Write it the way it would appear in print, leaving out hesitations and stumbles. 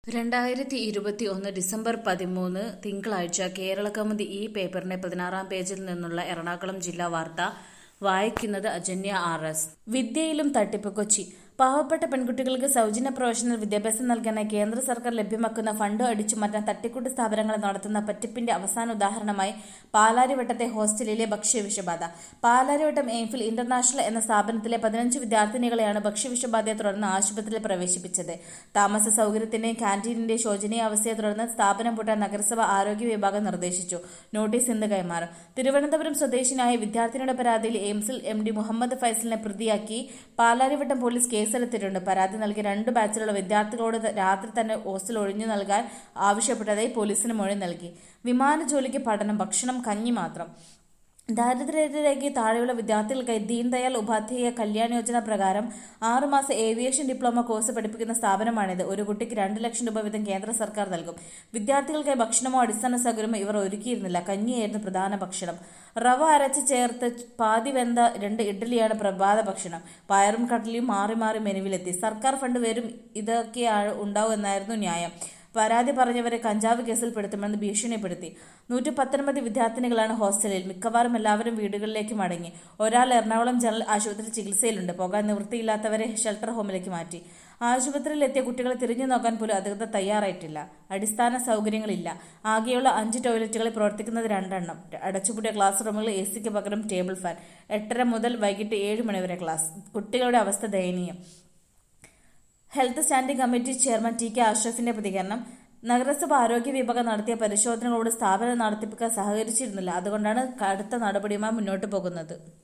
2021 December 13 തിങ്കളാഴ്ച കേരളകൗമുദി ഈ പേപ്പറിന്റെ 16-ാം പേജിൽ നിന്നുള്ള എറണാകുളം ജില്ലാ വാർത്ത വായിക്കുന്നത് അജന്യ RS. വിദ്യയിലും തട്ടിപ്പ്. കൊച്ചി പാവപ്പെട്ട പെൺകുട്ടികൾക്ക് സൗജന്യ പ്രൊഫഷണൽ വിദ്യാഭ്യാസം നൽകാനായി കേന്ദ്ര സർക്കാർ ലഭ്യമാക്കുന്ന ഫണ്ട് അടിച്ചുമാറ്റാൻ തട്ടിക്കൂട്ട് സ്ഥാപനങ്ങൾ നടത്തുന്ന പറ്റിപ്പിന്റെ അവസാന ഉദാഹരണമായി പാലാരിവട്ടത്തെ ഹോസ്റ്റലിലെ ഭക്ഷ്യവിഷബാധ. പാലാരിവട്ടം എയിംഫിൽ ഇന്റർനാഷണൽ എന്ന സ്ഥാപനത്തിലെ 15 വിദ്യാർത്ഥിനികളെയാണ് ഭക്ഷ്യവിഷബാധയെ തുടർന്ന് ആശുപത്രിയിൽ പ്രവേശിപ്പിച്ചത്. താമസ സൗകര്യത്തിന്റെയും കാന്റീനിന്റെ ശോചനീയാവസ്ഥയെ തുടർന്ന് സ്ഥാപനം പൂട്ടാൻ നഗരസഭ ആരോഗ്യ വിഭാഗം നിർദ്ദേശിച്ചു. നോട്ടീസ് ഇന്ന് കൈമാറും. തിരുവനന്തപുരം സ്വദേശിനിയായ വിദ്യാർത്ഥിനിയുടെ പരാതിയിൽ എയിംസിൽ MD മുഹമ്മദ് ഫൈസലിനെ പ്രതിയാക്കി പാലാരിവട്ടം പോലീസ് കേസെടുത്തിട്ടുണ്ട്. പരാതി നൽകിയ 2 ബാച്ചിലുള്ള വിദ്യാർത്ഥികളോട് രാത്രി തന്നെ ഹോസ്റ്റൽ ഒഴിഞ്ഞു നൽകാൻ ആവശ്യപ്പെട്ടതായി പോലീസിന് മൊഴി നൽകി. വിമാന ജോലിക്ക് പഠനം, ഭക്ഷണം, കഞ്ഞി മാത്രം. ദാരിദ്ര്യരേഖയ്ക്ക് താഴെയുള്ള വിദ്യാർത്ഥികൾക്കായി ദീൻ ദയാൽ ഉപാധ്യായ കല്യാൺ യോജന പ്രകാരം 6 മാസ ഏവിയേഷൻ ഡിപ്ലോമ കോഴ്സ് പഠിപ്പിക്കുന്ന സ്ഥാപനമാണിത്. ഒരു കുട്ടിക്ക് 2 ലക്ഷം രൂപ വീതം കേന്ദ്ര സർക്കാർ നൽകും. വിദ്യാർത്ഥികൾക്കായി ഭക്ഷണമോ അടിസ്ഥാന സൗകര്യമോ ഇവർ ഒരുക്കിയിരുന്നില്ല. കഞ്ഞിയായിരുന്നു പ്രധാന ഭക്ഷണം. റവ അരച്ച് ചേർത്ത് പാതി വെന്ത 2 ഇഡ്ഡലിയാണ് പ്രഭാത ഭക്ഷണം. പയറും കടലയും മാറി മാറി മെനുവിലെത്തി. സർക്കാർ ഫണ്ട് വരും, ഇതൊക്കെ ഉണ്ടാവും എന്നായിരുന്നു ന്യായം. പരാതി പറഞ്ഞവരെ കഞ്ചാവ് കേസിൽ പെടുത്തുമെന്ന് ഭീഷണിപ്പെടുത്തി. 119 വിദ്യാർത്ഥിനികളാണ് ഹോസ്റ്റലിൽ. മിക്കവാറും എല്ലാവരും വീടുകളിലേക്ക് മടങ്ങി. ഒരാൾ എറണാകുളം ജനറൽ ആശുപത്രിയിൽ ചികിത്സയിലുണ്ട്. പോകാൻ നിവൃത്തിയില്ലാത്തവരെ ഷെൽട്ടർ ഹോമിലേക്ക് മാറ്റി. ആശുപത്രിയിൽ എത്തിയ കുട്ടികളെ തിരിഞ്ഞു നോക്കാൻ പോലും അധികൃതർ തയ്യാറായിട്ടില്ല. അടിസ്ഥാന സൗകര്യങ്ങളില്ല. ആകെയുള്ള 5 ടോയ്ലറ്റുകളിൽ പ്രവർത്തിക്കുന്നത് 2 എണ്ണം. അടച്ചുപൂട്ടിയ ക്ലാസ് റൂമുകളിൽ AC-ക്ക് പകരം ടേബിൾ ഫാൻ. 8:30 മുതൽ വൈകിട്ട് 7 മണി വരെ ക്ലാസ്. കുട്ടികളുടെ അവസ്ഥ ദയനീയം. Health standing committee chairman TK അഷ്റഫിന്റെ പ്രതികരണം: നഗരസഭ ആരോഗ്യ വിഭാഗം നടത്തിയ പരിശോധനകളോട് സ്ഥാപന നടത്തിപ്പുകാർ സഹകരിച്ചിരുന്നില്ല. അതുകൊണ്ടാണ് കടുത്ത നടപടിയുമായി മുന്നോട്ടു പോകുന്നത്.